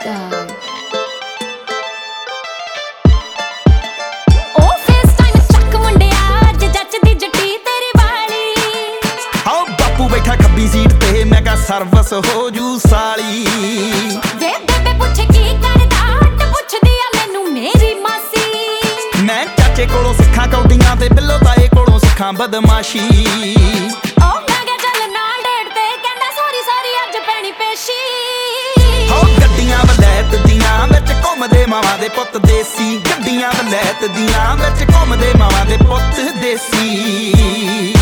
die. बैठा खब्बी seat ते मैं कहा सर्वस हो जू साली वे बेबे पूछे की करदा हट पुछदी आ मैनू मेरी मासी मैं चाचे कोलों सिखा कौडियां ते बिल्लो ताए कोलों सिखा बदमाशी ओ मैं क्या चल ना डेट ते कहंदा सॉरी सॉरी अज पैनी पेशी हो गड्डियां वलैत दियां विच घुमदे मावां दे पुੱਤ देसी गड्डियां वलैत दियां विच घुमदे मावां दे पुੱਤ देसी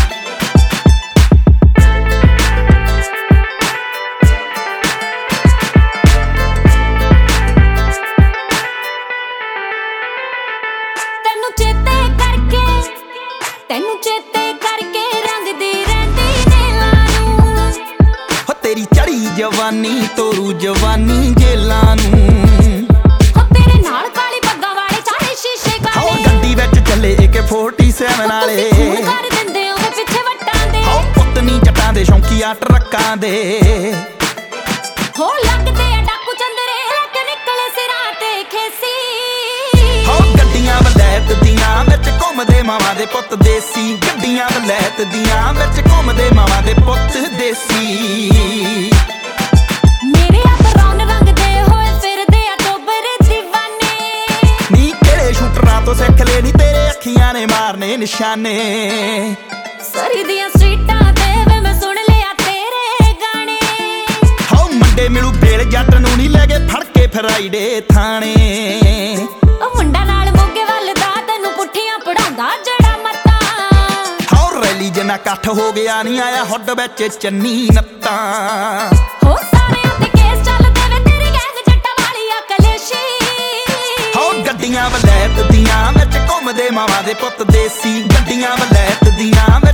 ਤੈਨੂੰ ਚੇਤੇ ਕਰਕੇ ਰੰਗਦੀ ਰਹਿੰਦੀ ਨੇਲਾਂ ਨੂੰ ਹੋ ਤੇਰੀ ਚੜੀ ਜਵਾਨੀ ਤੋਰੂ ਜਵਾਨੀ ਜੇਲਾਂ ਨੂੰ ਹੋ ਤੇਰੇ ਨਾਲ ਕਾਲੀ ਪੱਗਾਂ ਵਾਲੇ ਸਾਰੇ ਸ਼ੀਸ਼ੇ ਕਾਲੇ ਹੋ ਗੱਡੀ ਵਿੱਚ ਚੱਲੇ AK-47 ਵਾਲੇ ਫੋਨ ਕਰ ਦਿੰਦੇ ਉਹਦੇ ਪਿੱਛੇ ਵੱਟਾਂ ਦੇ ਹੋ ਪੁੱਤ ਨੀ ਜੱਟਾਂ ਦੇ ਸ਼ੌਂਕੀਆ ਟਰੱਕਾਂ ਦੇ ਹੋ ਲੱਗਦੇ ਆ ਡਾਕੂ ਚੰਦਰੇ ਲੱਗ ਨਿਕਲੇ ਸਿਰਾਂ ਤੇ ਖੇਸੀ ਹੋ ਗੱਡੀਆਂ ਵਲੈਤ ਦੀਆਂ ਵਿੱਚ ਘੁੰਮਦੇ ਮਾਵਾਂ ਦੇ ਪੁੱਤ ਦੇਸੀ ਗੱਡੀਆਂ ਵਲੈਤ ਦੀਆਂ ਵਿੱਚ ਘੁੰਮਦੇ ਮਾਵਾਂ ਦੇ ਪੁੱਤ ਦੇਸੀ ਮੇਰੇ ਆਪ ਰੌਣ ਰੰਗਦੇ ਹੋਏ ਫਿਰਦੇ ਆ ਚੋਬਰੇ دیਵਾਨੇ ਨੀ ਕਿਹੜੇ ਸ਼ੂਟਰਾਂ ਤੋਂ ਸਿੱਖ ਲੈ ਨੀ ਤੇਰੇ ਅੱਖੀਆਂ ਨੇ ਮਾਰਨੇ ਨਿਸ਼ਾਨੇ ਸਰੀ ਦੀਆਂ ਸਟਰੀਟਾਂ ਤੇ ਵੇ ਮੈਂ ਸੁਣ ਲਿਆ ਤੇਰੇ ਗਾਣੇ ਹੋ ਮੰਡੇ ਮਿਲੂ ਬੇਲ ਜੱਟ ਨੂੰ ਨੀ ਲੈ ਕੇ ਫੜ ਕੇ ਫਰਾਈਡੇ ਥਾਣੇ ਉਹ ਮੁੰਡਾ ਨਾਲ ਮੋਗੇ ਵੱਲ ਦਾ ਤੈਨੂੰ ਪੁੱਠੀਆਂ ਪੜਾਉਂਦਾ ਜੜਾ ਮੱਤਾਂ ਹੋ ਰੈਲੀ ਜਿੰਨਾ ਇਕੱਠ ਹੋ ਗਿਆ ਨੀ ਆਇਆ ਹੁੱਡ ਵਿੱਚ ਚੰਨੀ ਨੱਤਾਂ ਹੋ ਸਾਰਿਆਂ ਤੇ ਕੇਸ ਚੱਲਦੇ ਵੇ ਤੇਰੀ ਗੈਂਗ ਜੱਟਾਂ ਵਾਲੀ ਆ ਕਲੇਸ਼ੀ ਹੋ ਗੱਡੀਆਂ ਵਲੈਤ ਦੀਆਂ ਵਿੱਚ ਘੁੰਮਦੇ ਮਾਵਾਂ ਦੇ ਪੁੱਤ ਦੇਸੀ ਗੱਡੀਆਂ ਵਲੈਤ ਦੀਆਂ